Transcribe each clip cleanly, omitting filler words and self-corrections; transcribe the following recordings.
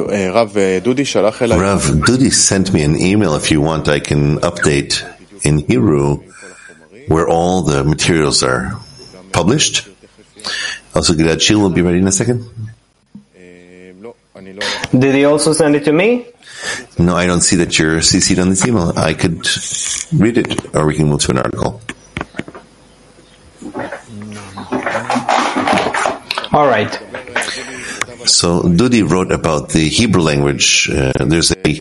Dudi sent me an email. If you want, I can update in Hebrew where all the materials are published. Also, Gilad Shir will be ready in a second. Did he also send it to me? No, I don't see that you're CC'd on this email. I could read it, or we can move to an article. All right. So Dudi wrote about the Hebrew language. There's a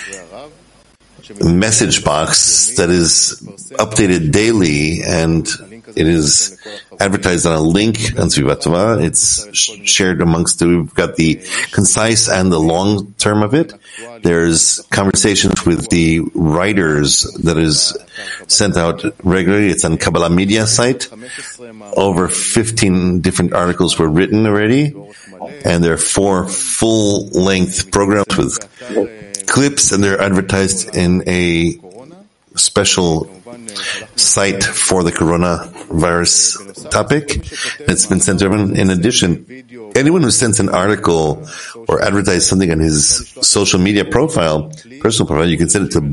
message box that is updated daily, and it is advertised on a link on Svivat Tova. It's shared amongst we've got the concise and the long term of it. There's conversations with the writers that is sent out regularly. It's on Kabbalah Media site. Over 15 different articles were written already, and there are 4 full-length programs with clips, and they're advertised in a special site for the coronavirus topic. It's been sent to everyone. In addition, anyone who sends an article or advertises something on his social media profile, personal profile, you can send it to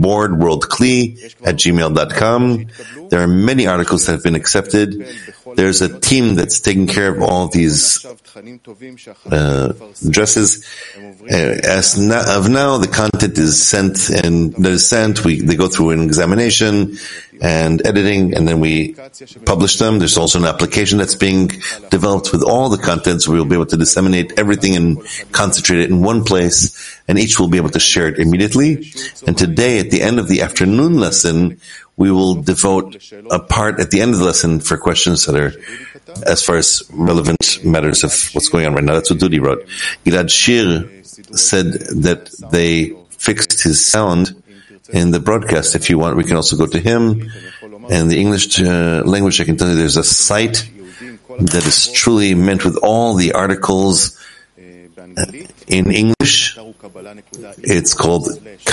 boardworldkli@gmail.com. There are many articles that have been accepted. There's a team that's taking care of all of these addresses. Of now, the content is sent, and that is sent. They go through an examination and editing, and then we publish them. There's also an application that's being developed with all the content, so we'll be able to disseminate everything and concentrate it in one place, and each will be able to share it immediately. And today, at the end of the afternoon lesson, we will devote a part at the end of the lesson for questions that are as far as relevant matters of what's going on right now. That's what Dudi wrote. Gilad Shir said that they fixed his sound in the broadcast. If you want, we can also go to him. And the English language, I can tell you there's a site that is truly meant with all the articles in English. It's called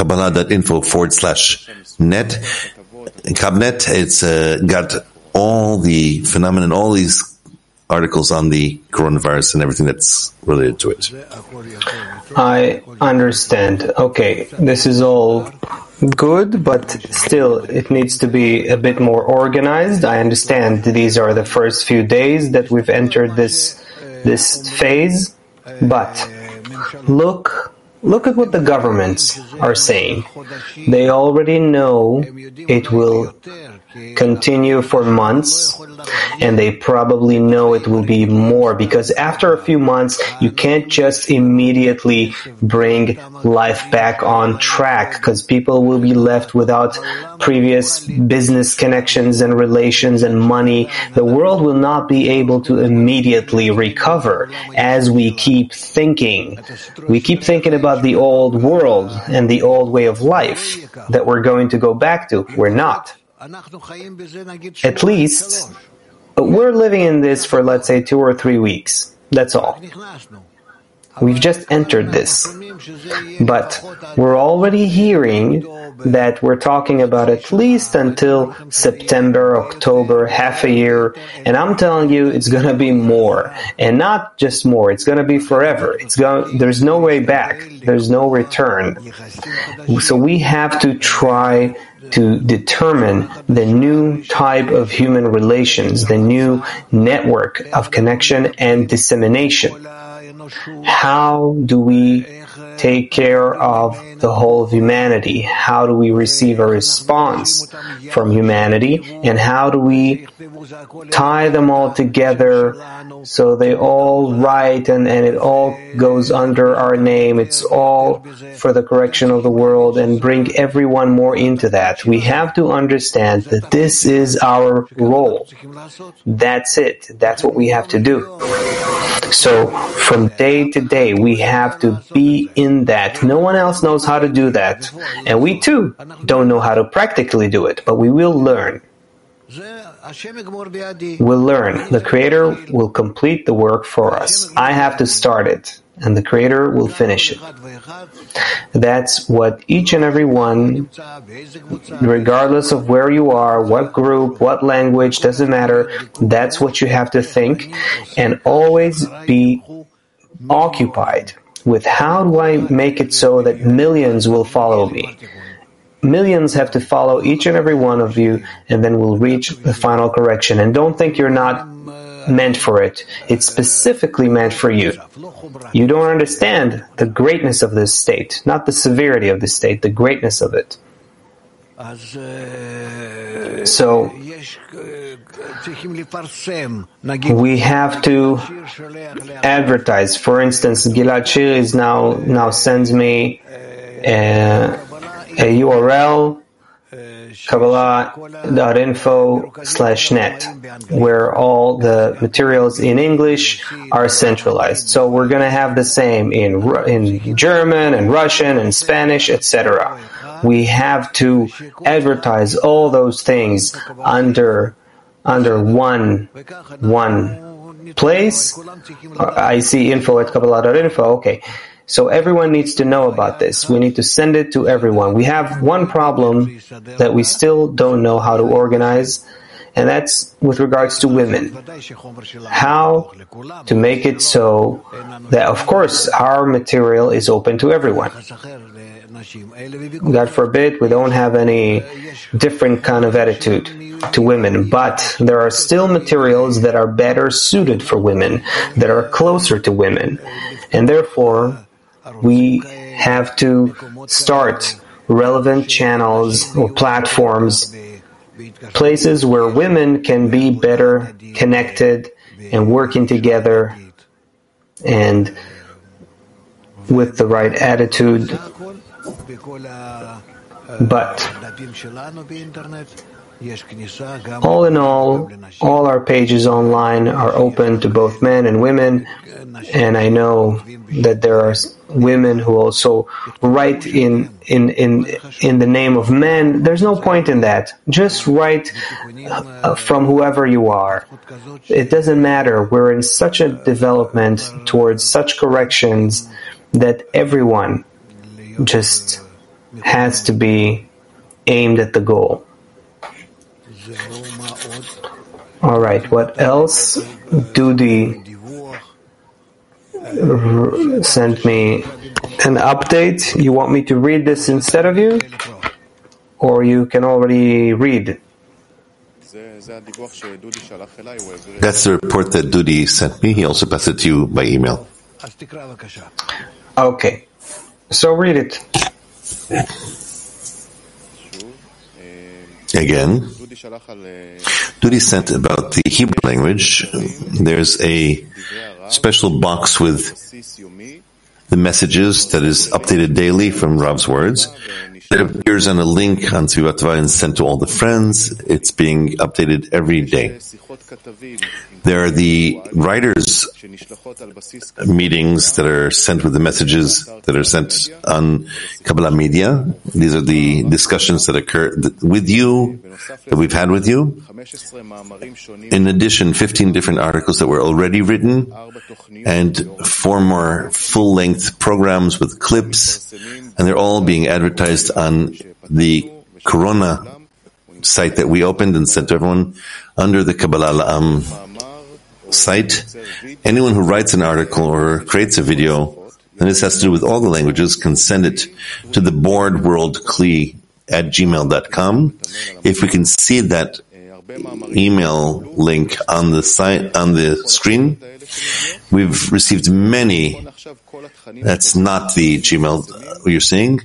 Kabbalah.info/net. Kabnet, it's got all the phenomenon, all these articles on the coronavirus and everything that's related to it. I understand. Okay, this is all good, but still it needs to be a bit more organized. I understand these are the first few days that we've entered this phase, but look at what the governments are saying. They already know it will continue for months, and they probably know it will be more, because after a few months, you can't just immediately bring life back on track, because people will be left without previous business connections and relations and money. The world will not be able to immediately recover as we keep thinking. We keep thinking about the old world and the old way of life that we're going to go back to. We're not. At least, we're living in this for, let's say, 2 or 3 weeks. That's all. We've just entered this. But we're already hearing that we're talking about at least until September, October, half a year. And I'm telling you, it's going to be more. And not just more, it's going to be forever. There's no way back. There's no return. So we have to try to determine the new type of human relations, the new network of connection and dissemination. How do we take care of the whole of humanity? How do we receive a response from humanity? And how do we tie them all together so they all write and it all goes under our name? It's all for the correction of the world, and bring everyone more into that. We have to understand that this is our role. That's it. That's what we have to do. So from day to day, we have to be in that. No one else knows how to do that. And we too don't know how to practically do it, but we will learn. We'll learn. The Creator will complete the work for us. I have to start it, and the Creator will finish it. That's what each and every one, regardless of where you are, what group, what language, doesn't matter, that's what you have to think, and always be occupied with how do I make it so that millions will follow me? Millions have to follow each and every one of you, and then we'll reach the final correction. And don't think you're not meant for it. It's specifically meant for you. You don't understand the greatness of this state, not the severity of the state, the greatness of it. So we have to advertise. For instance, Gilad Shir is now sends me a URL, Kabbalah.info/net, where all the materials in English are centralized. So we're going to have the same in German and Russian and Spanish, etc. We have to advertise all those things under one place. I see info@Kabbalah.info. Okay. So everyone needs to know about this. We need to send it to everyone. We have one problem that we still don't know how to organize, and that's with regards to women. How to make it so that, of course, our material is open to everyone. God forbid we don't have any different kind of attitude to women, but there are still materials that are better suited for women, that are closer to women, and therefore we have to start relevant channels or platforms, places where women can be better connected and working together and with the right attitude. But all in all our pages online are open to both men and women, and I know that there are women who also write in the name of men. There's no point in that. Just write from whoever you are. It doesn't matter. We're in such a development towards such corrections that everyone just has to be aimed at the goal. All right, what else? Dudi sent me an update. You want me to read this instead of you? Or you can already read? That's the report that Dudi sent me. He also passed it to you by email. Okay, so read it. Again, Dudi sent about the Hebrew language. There's a special box with the messages that is updated daily from Rav's words. It appears on a link on Svivat Tova and sent to all the friends. It's being updated every day. There are the writers' meetings that are sent with the messages that are sent on Kabbalah Media. These are the discussions that occur with you, that we've had with you. In addition, 15 different articles that were already written, and 4 more full-length programs with clips, and they're all being advertised on the Corona site that we opened and sent to everyone under the Kabbalah La'am site. Anyone who writes an article or creates a video, and this has to do with all the languages, can send it to the boardworldkli@gmail.com. If we can see that email link on the site, on the screen, we've received many. That's not the Gmail you're seeing.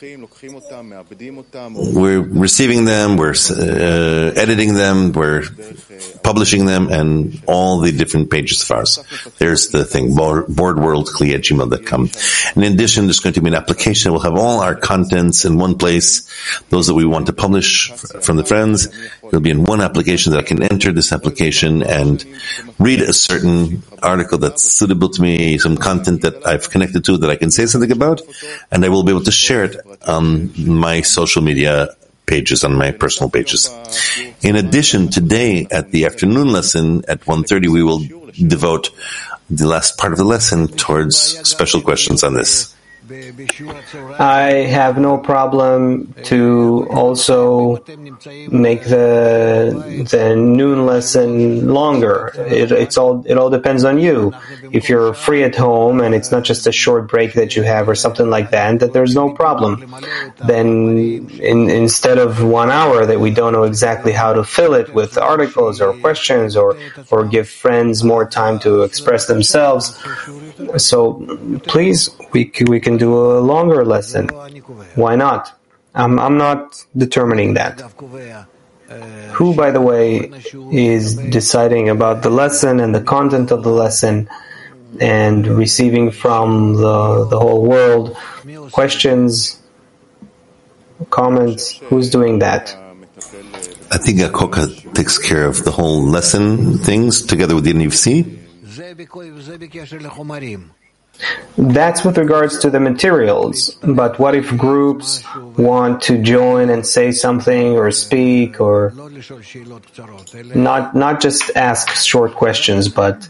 We're receiving them, we're editing them, we're publishing them, and all the different pages of ours. There's the thing, boardworldkli@gmail.com. In addition, there's going to be an application. We'll have all our contents in one place. Those that we want to publish from the friends, it'll be in one application that I can enter this application and read a certain article that's suitable to me, some content that I've connected to that I can say something about, and I will be able to share it on my social media pages, on my personal pages. In addition, today at the afternoon lesson at 1:30, we will devote the last part of the lesson towards special questions on this. I have no problem to also make the noon lesson longer. It all depends on you. If you're free at home and it's not just a short break that you have or something like that there's no problem. Then instead of 1 hour that we don't know exactly how to fill it with articles or questions or give friends more time to express themselves. So please, we can do a longer lesson. Why not? I'm not determining that. Who, by the way, is deciding about the lesson and the content of the lesson and receiving from the whole world questions, comments? Who's doing that? I think Akoka takes care of the whole lesson things together with the NFC. That's with regards to the materials, but what if groups want to join and say something or speak or not just ask short questions, but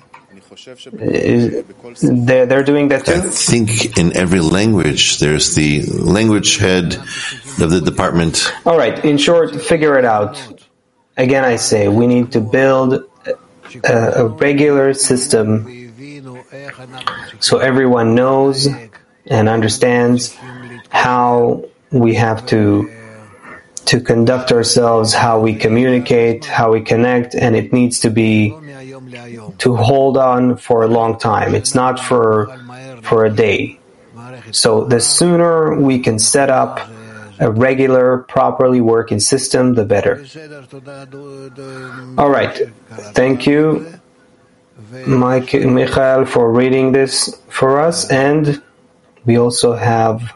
they're doing that too? I think in every language there's the language head of the department. All right, in short, figure it out. Again, I say we need to build a regular system so everyone knows and understands how we have to conduct ourselves, how we communicate, how we connect, and it needs to be to hold on for a long time. It's not for a day. So the sooner we can set up a regular, properly working system, the better. All right. Thank you, Michael, for reading this for us. And we also have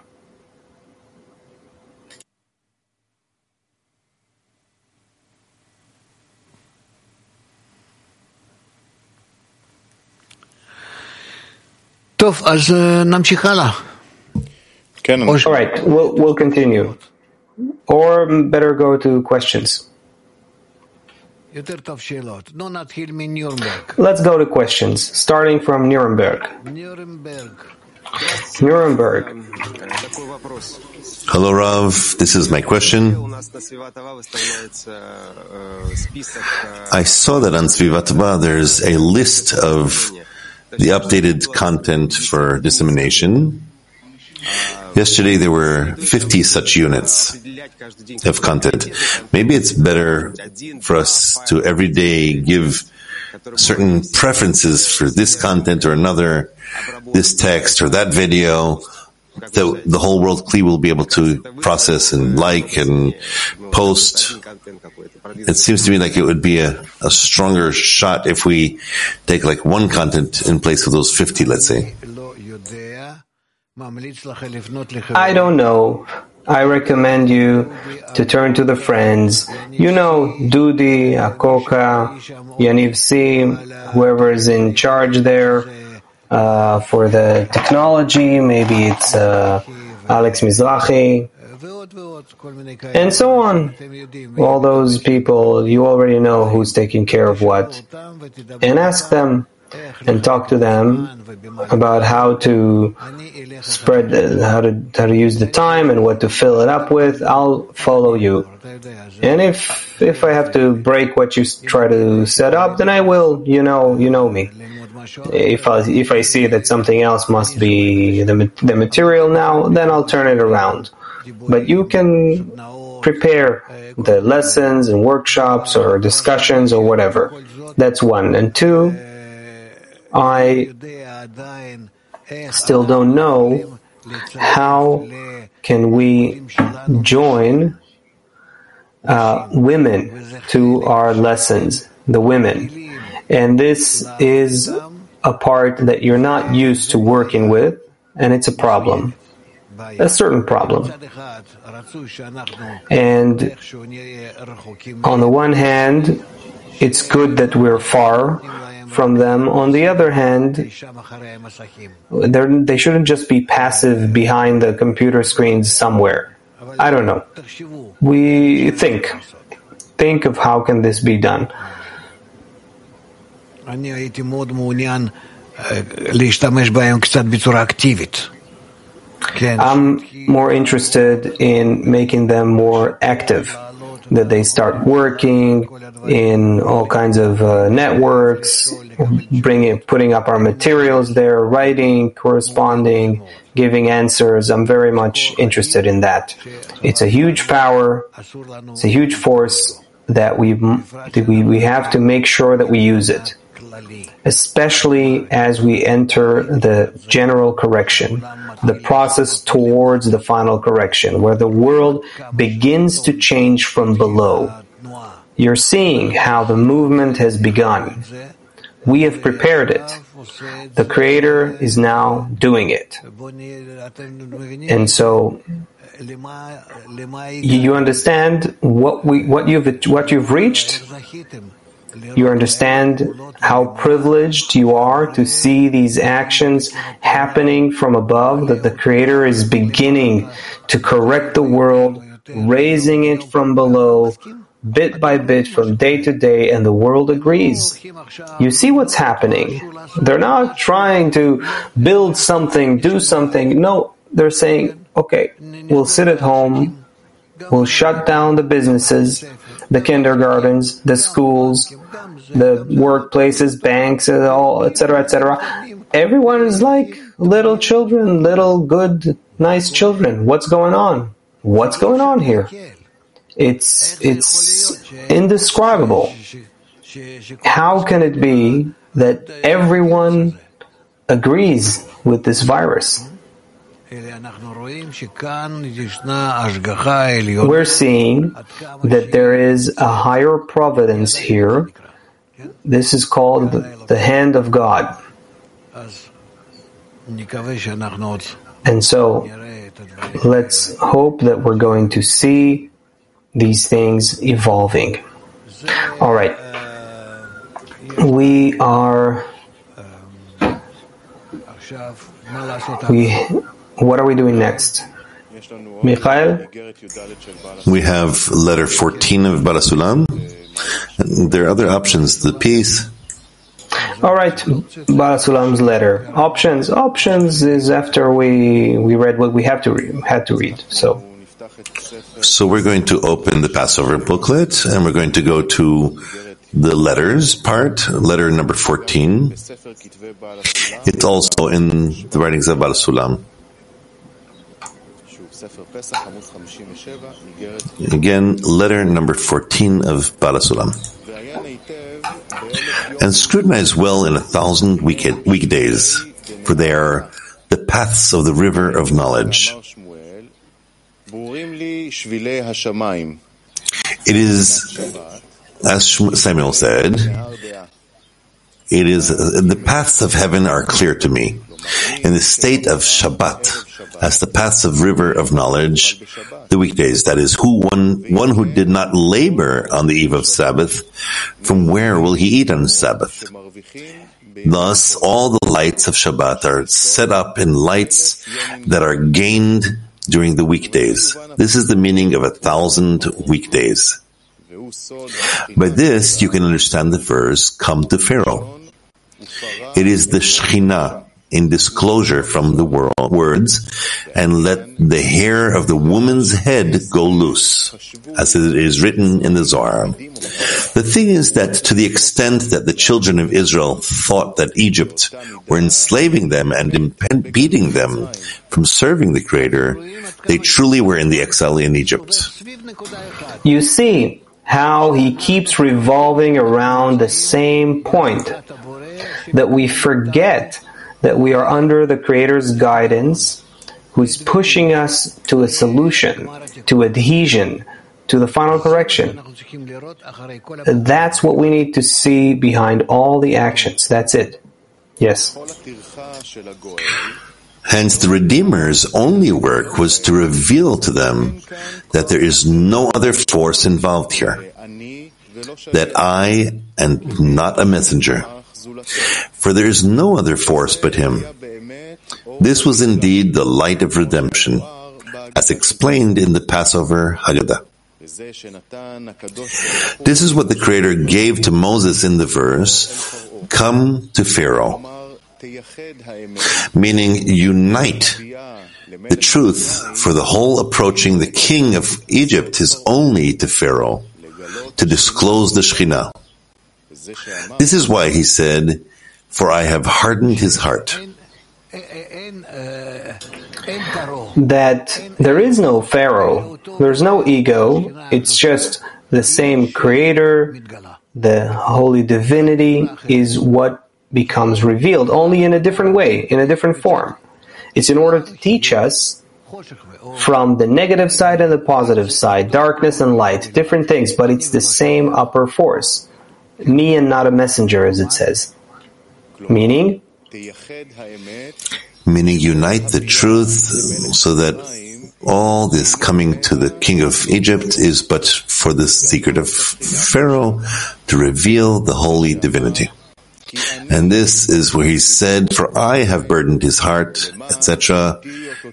טוב, אז נמשיך הלאה. All right, we'll continue. Or better go to questions. יותר טוב שאלות. נתחיל מנירנברג. Let's go to questions, starting from Nuremberg. Nuremberg. Hello, Rav. This is my question. I saw that on Svivatva there's a list of the updated content for dissemination. Yesterday there were 50 such units of content. Maybe it's better for us to every day give certain preferences for this content or another, this text or that video, that the whole world Kli will be able to process and like and post. It seems to me like it would be a stronger shot if we take like one content in place of those 50, let's say. I don't know. I recommend you to turn to the friends. You know, Dudi, Akoka, Yaniv C, whoever is in charge there for the technology. Maybe it's Alex Mizrahi, and so on. All those people, you already know who's taking care of what. And ask them and talk to them about how to spread, how to use the time and what to fill it up with. I'll follow you. And if I have to break what you try to set up, then I will. You know me. If I see that something else must be the material now, then I'll turn it around. But you can prepare the lessons and workshops or discussions or whatever. That's one. And two, I still don't know how can we join women to our lessons, the women. And this is a part that you're not used to working with, and it's a problem. A certain problem. And on the one hand, it's good that we're far from them. On the other hand, they shouldn't just be passive behind the computer screens somewhere. I don't know. We think of how can this be done. I'm more interested in making them more active, that they start working in all kinds of networks, putting up our materials there, writing, corresponding, giving answers. I'm very much interested in that. It's a huge power, it's a huge force that we have to make sure that we use it, especially as we enter the general correction, the process towards the final correction, where the world begins to change from below. You're seeing how the movement has begun. We have prepared it. The Creator is now doing it. And so you understand what you've reached? You understand how privileged you are to see these actions happening from above, that the Creator is beginning to correct the world, raising it from below, bit by bit, from day to day, and the world agrees. You see what's happening. They're not trying to build something, do something. No, they're saying, okay, we'll sit at home, we'll shut down the businesses, the kindergartens, the schools, the workplaces, banks, all, etc., etc. Everyone is like little children, little good, nice children. What's going on? What's going on here? It's indescribable. How can it be that everyone agrees with this virus? We're seeing that there is a higher providence here. This is called the hand of God. And so, let's hope that we're going to see these things evolving. All right. What are we doing next? Michael? We have letter 14 of Baal HaSulam. There are other options. The piece. All right, Baal HaSulam's letter. Options is after we read what we had to read. So we're going to open the Passover booklet, and we're going to go to the letters part, letter number 14. It's also in the writings of Baal HaSulam. Again, letter number 14 of Baal HaSulam. And scrutinize well in 1,000 weekdays, for they are the paths of the river of knowledge. It is, as Samuel said, it is the paths of heaven are clear to me. In the state of Shabbat, as the paths of river of knowledge, the weekdays, that is, one who did not labor on the eve of Sabbath, from where will he eat on Sabbath? Thus, all the lights of Shabbat are set up in lights that are gained during the weekdays. This is the meaning of 1,000 weekdays. By this, you can understand the verse, come to Pharaoh. It is the Shekhinah in disclosure from the words, and let the hair of the woman's head go loose, as it is written in the Zohar. The thing is that to the extent that the children of Israel thought that Egypt were enslaving them and impeding them from serving the Creator, they truly were in the exile in Egypt. You see how he keeps revolving around the same point, that we forget that we are under the Creator's guidance, who is pushing us to a solution, to adhesion, to the final correction. That's what we need to see behind all the actions. That's it. Yes. Hence, the Redeemer's only work was to reveal to them that there is no other force involved here, that I am not a messenger. For there is no other force but him. This was indeed the light of redemption, as explained in the Passover Haggadah. This is what the Creator gave to Moses in the verse, come to Pharaoh, meaning unite The truth for the whole approaching the king of Egypt is only to Pharaoh, to disclose the Shekhinah. This is why he said, "For I have hardened his heart." That there is no Pharaoh, there's no ego, it's just the same Creator, the Holy Divinity is what becomes revealed, only in a different way, in a different form. It's in order to teach us from the negative side and the positive side, darkness and light, different things, but it's the same upper force. Me and not a messenger, as it says. Meaning unite the truth so that all this coming to the king of Egypt is but for the secret of Pharaoh to reveal the holy divinity. And this is where he said, "For I have burdened his heart," etc.,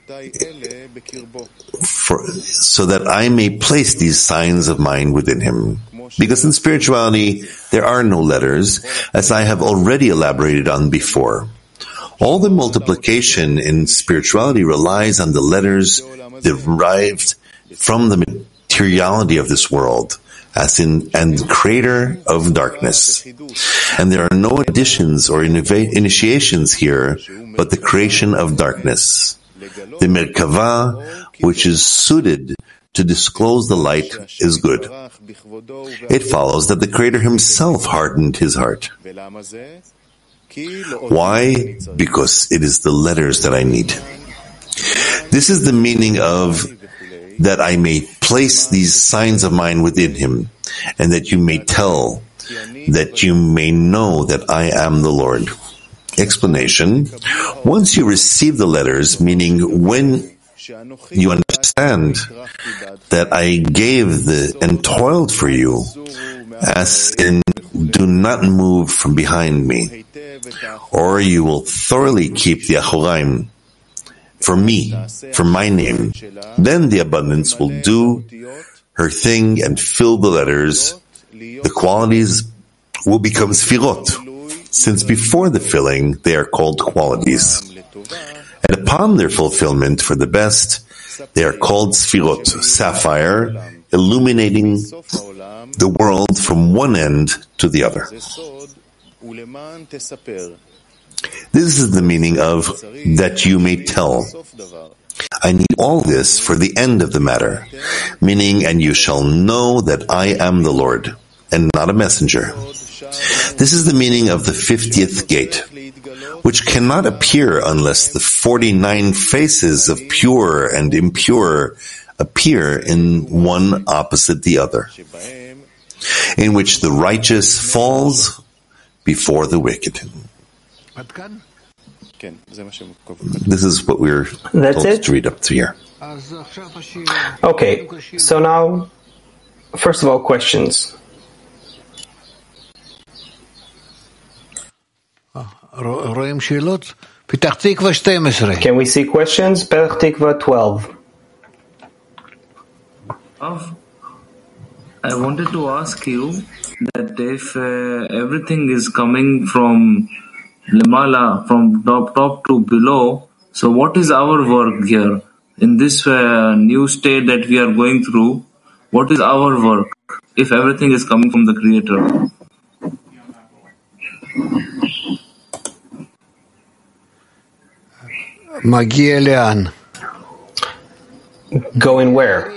so that I may place these signs of mine within him. Because in spirituality, there are no letters, as I have already elaborated on before. All the multiplication in spirituality relies on the letters derived from the materiality of this world, and creator of darkness. And there are no additions or initiations here, but the creation of darkness. The Merkava, which is suited to disclose the light, is good. It follows that the Creator himself hardened his heart. Why? Because it is the letters that I need. This is the meaning of that I may place these signs of mine within him, and that you may tell, that you may know that I am the Lord. Explanation. Once you receive the letters, meaning when you understand that I gave and toiled for you, as in, do not move from behind me, or you will thoroughly keep the Achoraim for me, for my name. Then the abundance will do her thing and fill the letters. The qualities will become sfirot, since before the filling they are called qualities. And upon their fulfillment for the best, they are called sfirot, sapphire, illuminating the world from one end to the other. This is the meaning of that you may tell. I need all this for the end of the matter, meaning, and you shall know that I am the Lord, and not a messenger. This is the meaning of the 50th gate, which cannot appear unless the 49 faces of pure and impure appear in one opposite the other, in which the righteous falls before the wicked. This is what we're told to read up to here. Okay, so now, first of all, questions. Can we see questions? Petach Tikva 12. I wanted to ask you that if everything is coming from Limala, from top to below, so what is our work here? In this new state that we are going through, what is our work if everything is coming from the Creator? Going where?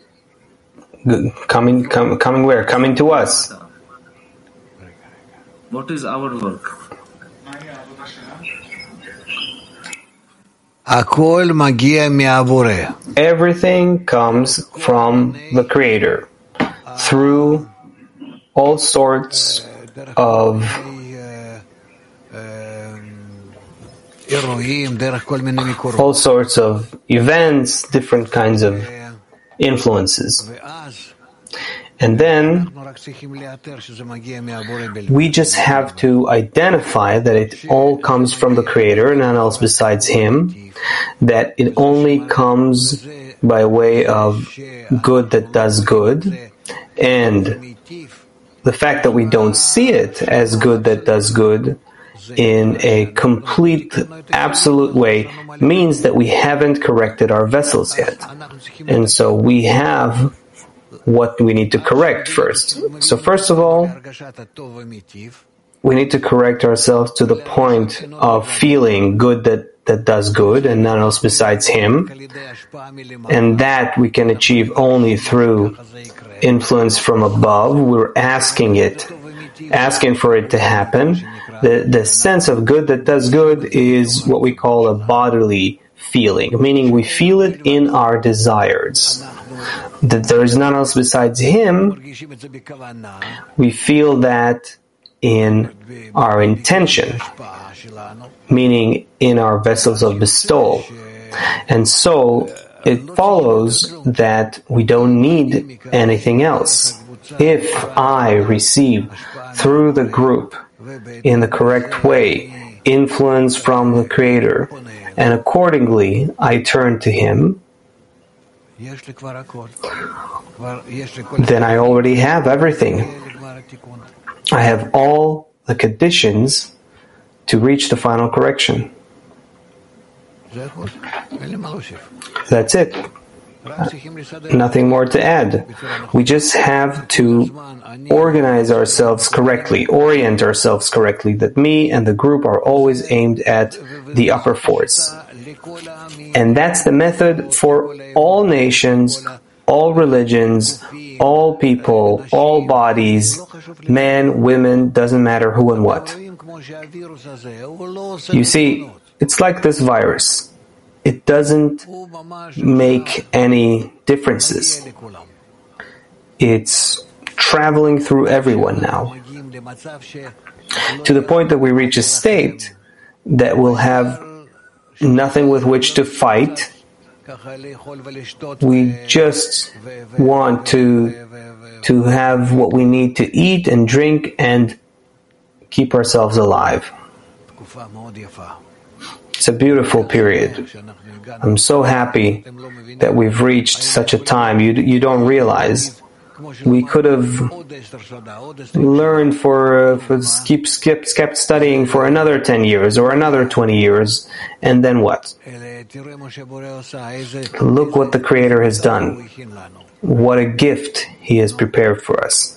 Coming where? Coming to us. What is our work? Everything comes from the Creator through all sorts of events, different kinds of influences. And then we just have to identify that it all comes from the Creator, none else besides Him, that it only comes by way of good that does good, and the fact that we don't see it as good that does good in a complete, absolute way means that we haven't corrected our vessels yet. And so we have what we need to correct first. So first of all, we need to correct ourselves to the point of feeling good that does good and none else besides Him. And that we can achieve only through influence from above. We're asking for it to happen. The sense of good that does good is what we call a bodily feeling, meaning we feel it in our desires. That there is none else besides Him, we feel that in our intention, meaning in our vessels of bestowal. And so it follows that we don't need anything else. If I receive through the group in the correct way influence from the Creator, and accordingly I turn to Him, then I already have everything. I have all the conditions to reach the final correction. That's it. Nothing more to add. We just have to organize ourselves correctly, orient ourselves correctly, that me and the group are always aimed at the upper force. And that's the method for all nations, all religions, all people, all bodies, men, women, doesn't matter who and what. You see, it's like this virus. It doesn't make any differences. It's traveling through everyone now, to the point that we reach a state that will have nothing with which to fight. We just want to have what we need to eat and drink and keep ourselves alive. It's a beautiful period. I'm so happy that we've reached such a time. You don't realize. We could have learned kept studying for another 10 years or another 20 years, and then what? Look what the Creator has done. What a gift He has prepared for us.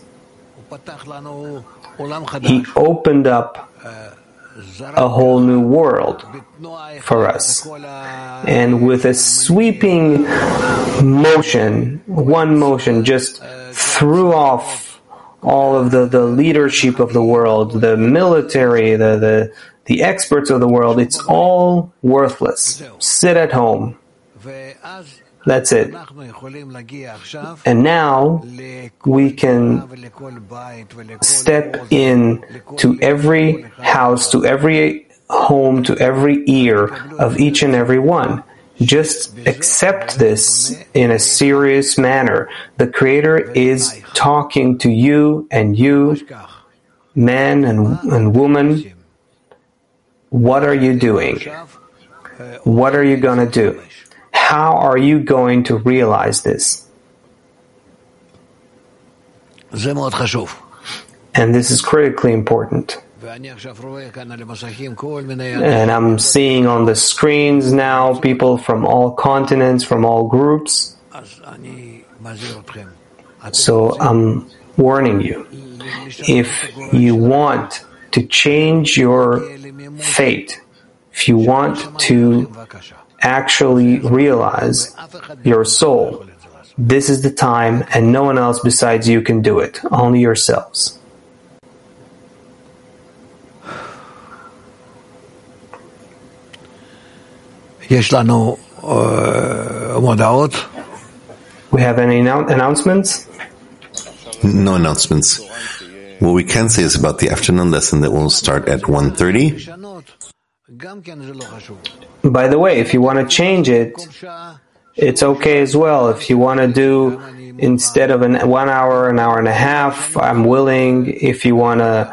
He opened up a whole new world for us. And with a sweeping motion, one motion, just threw off all of the leadership of the world, the military, the experts of the world. It's all worthless. Sit at home. That's it. And now we can step in to every house, to every home, to every ear of each and every one. Just accept this in a serious manner. The Creator is talking to you, man and woman. What are you doing? What are you going to do? How are you going to realize this? And this is critically important. And I'm seeing on the screens now people from all continents, from all groups. So I'm warning you. If you want to change your fate, if you want to actually realize your soul, this is the time, and no one else besides you can do it. Only yourselves. We have any announcements? No announcements. What we can say is about the afternoon lesson that will start at 1:30. By the way, if you want to change it, it's okay as well. If you want to do, instead of 1 hour, an hour and a half, I'm willing. If you want to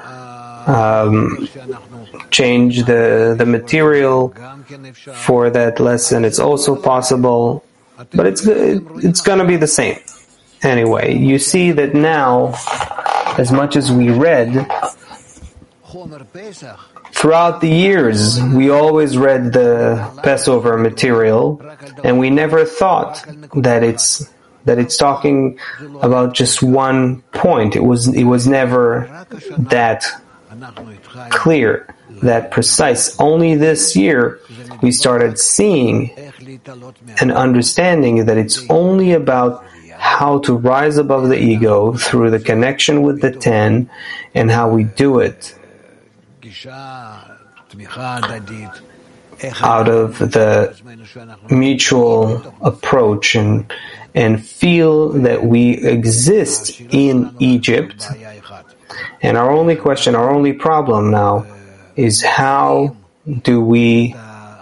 change the material for that lesson, it's also possible. But it's going to be the same. Anyway, you see that now, as much as we read throughout the years, we always read the Passover material, and we never thought that it's talking about just one point. It was never that clear, that precise. Only this year we started seeing and understanding that it's only about how to rise above the ego through the connection with the ten, and how we do it out of the mutual approach and feel that we exist in Egypt. And our only question, our only problem now is how do we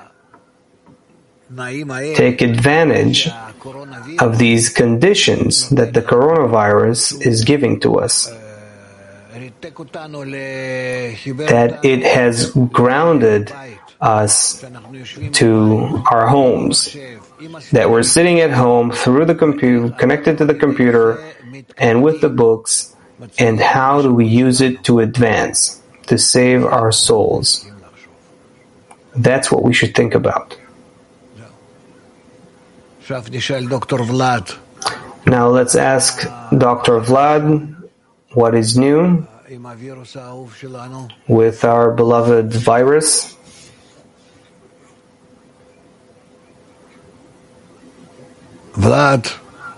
take advantage of these conditions that the coronavirus is giving to us. That it has grounded us to our homes. That we're sitting at home through the computer, connected to the computer and with the books, and how do we use it to advance, to save our souls? That's what we should think about. Now let's ask Dr. Vlad what is new with our beloved virus. Vlad.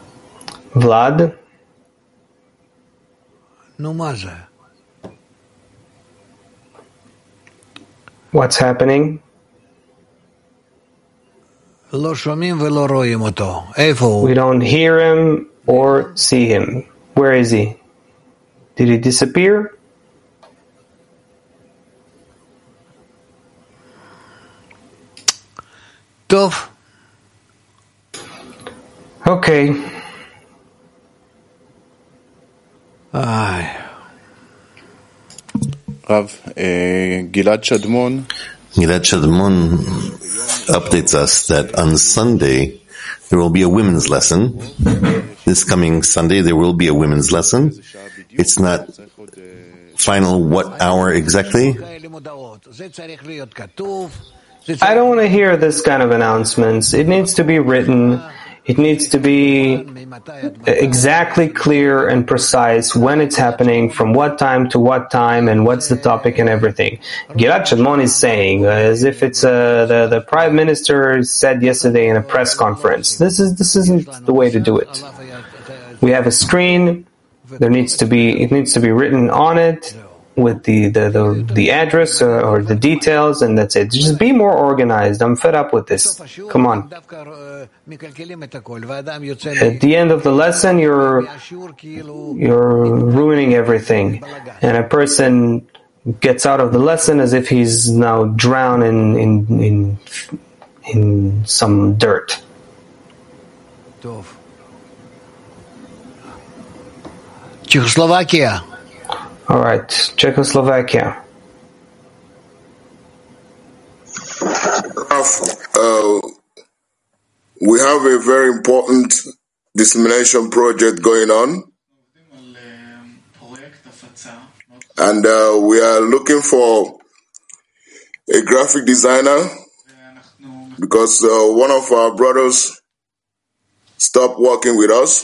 What's happening? We don't hear him or see him. Where is he? Did he disappear? Tov. Okay. Gilad Shadmon updates us that on Sunday there will be a women's lesson. This coming Sunday there will be a women's lesson. It's not final what hour exactly. I don't want to hear this kind of announcements. It needs to be written. It needs to be exactly clear and precise when it's happening, from what time to what time, and what's the topic and everything. Gilad Shadmon is saying, as if it's the Prime Minister said yesterday in a press conference. This isn't the way to do it. We have a screen. It needs to be written on it with the address or the details, and that's it. Just be more organized. I'm fed up with this. Come on. At the end of the lesson, you're ruining everything, and a person gets out of the lesson as if he's now drowned in some dirt. Czechoslovakia. All right, Czechoslovakia. We have a very important dissemination project going on, and we are looking for a graphic designer because one of our brothers stopped working with us.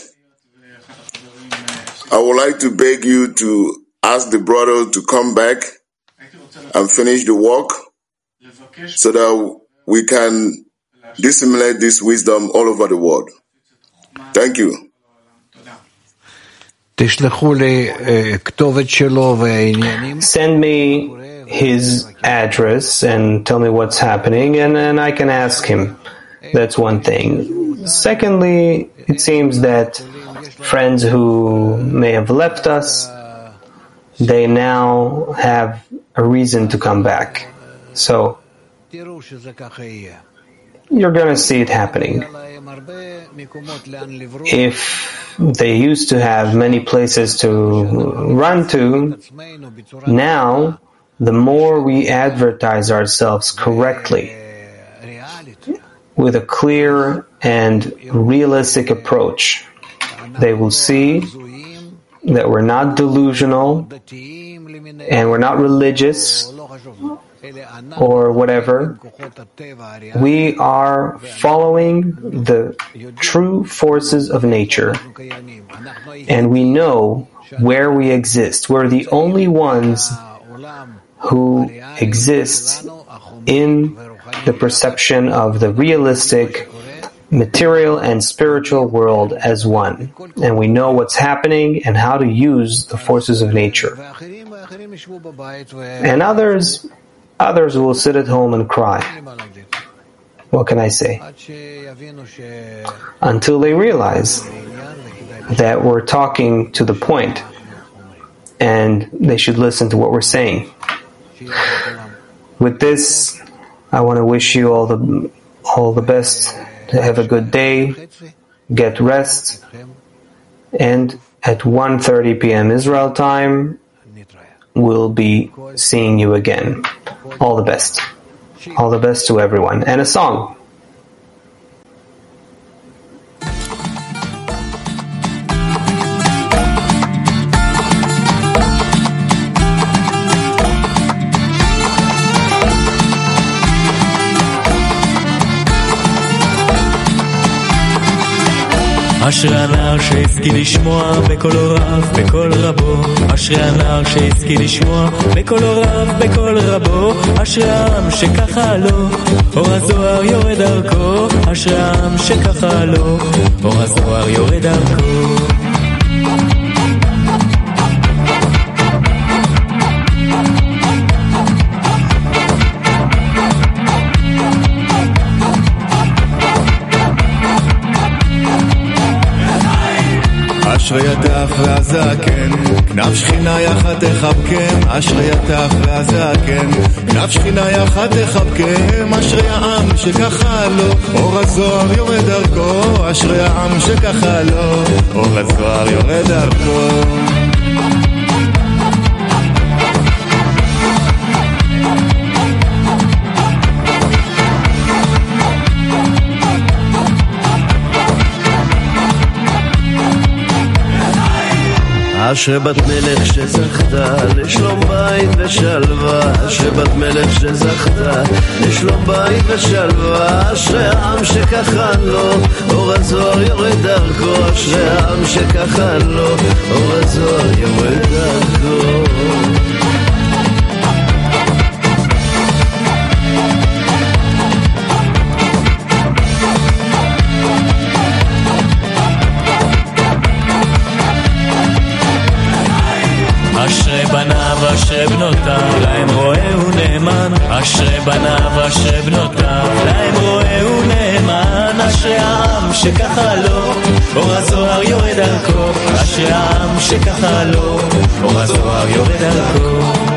I would like to beg you to ask the brother to come back and finish the work so that we can disseminate this wisdom all over the world. Thank you. Send me his address and tell me what's happening, and then I can ask him. That's one thing. Secondly, it seems that friends who may have left us, they now have a reason to come back. So, you're going to see it happening. If they used to have many places to run to, now, the more we advertise ourselves correctly, with a clear and realistic approach, they will see that we're not delusional and we're not religious or whatever. We are following the true forces of nature, and we know where we exist. We're the only ones who exist in the perception of the realistic material and spiritual world as one, and we know what's happening and how to use the forces of nature. And others will sit at home and cry. What can I say? Until they realize that we're talking to the point and they should listen to what we're saying. With this, I want to wish you all the best. Have a good day, get rest, and at 1:30 p.m. Israel time, we'll be seeing you again. All the best. All the best to everyone. And a song. אשרי הנער שהשכיל לשמוע בקול רב, בקול רבו. אשרי הנער שהשכיל לשמוע בקול רב, בקול רבו. אשרי העם שככה לו, אור הזוהר יורד דרכו. אשרי העם שככה לו, אור הזוהר יורד דרכו. אשרי הטף והזקן, כנף שכינה יחד תחבקם. אשרי הטף והזקן, כנף שכינה יחד תחבקם. אשרי העם שככה לו, אור הזוהר יורד דרכו. אשרי העם שככה לו, אור הזוהר יורד דרכו. אשרי בת מלך שזכתה לשלום בית ושלווה. אשרי בת מלך שזכתה לשלום בית ושלווה. אשרי העם שככה לו, אור הזוהר יורד דרכו. אשרי העם שככה לו, אור הזוהר יורד דרכו. אשרי בניו אשרי בנותיו, להם רואה ונאמן. אשרי בניו אשרי בנותיו, להם רואה ונאמן. אשרי העם שככה לו, אור הזוהר יורד דרכו. אשרי העם שככה לו, אור הזוהר יורד דרכו.